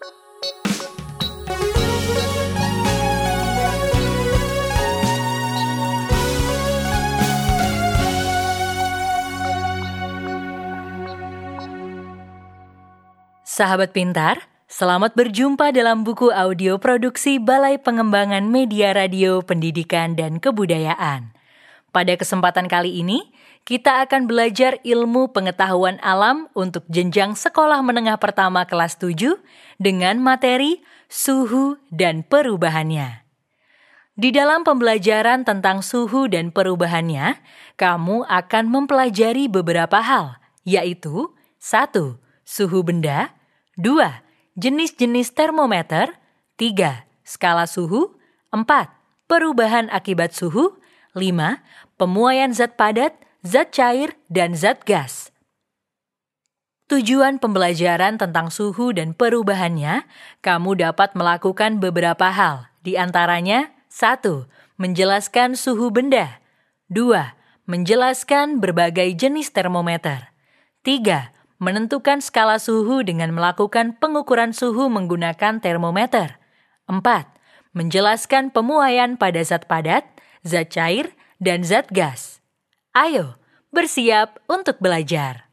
Sahabat pintar, selamat berjumpa dalam buku audio produksi Balai Pengembangan Media Radio Pendidikan dan Kebudayaan. Pada kesempatan kali ini, kita akan belajar ilmu pengetahuan alam untuk jenjang sekolah menengah pertama kelas 7 dengan materi suhu dan perubahannya. Di dalam pembelajaran tentang suhu dan perubahannya, kamu akan mempelajari beberapa hal, yaitu 1. Suhu benda, 2. Jenis-jenis termometer, 3. Skala suhu, 4. Perubahan akibat suhu, 5. Pemuaian zat padat, zat cair, dan zat gas. Tujuan pembelajaran tentang suhu dan perubahannya, kamu dapat melakukan beberapa hal, di antaranya 1. Menjelaskan suhu benda, 2. Menjelaskan berbagai jenis termometer, 3. Menentukan skala suhu dengan melakukan pengukuran suhu menggunakan termometer. 4. Menjelaskan pemuaian pada zat padat, zat cair, dan zat gas. Ayo, bersiap untuk belajar.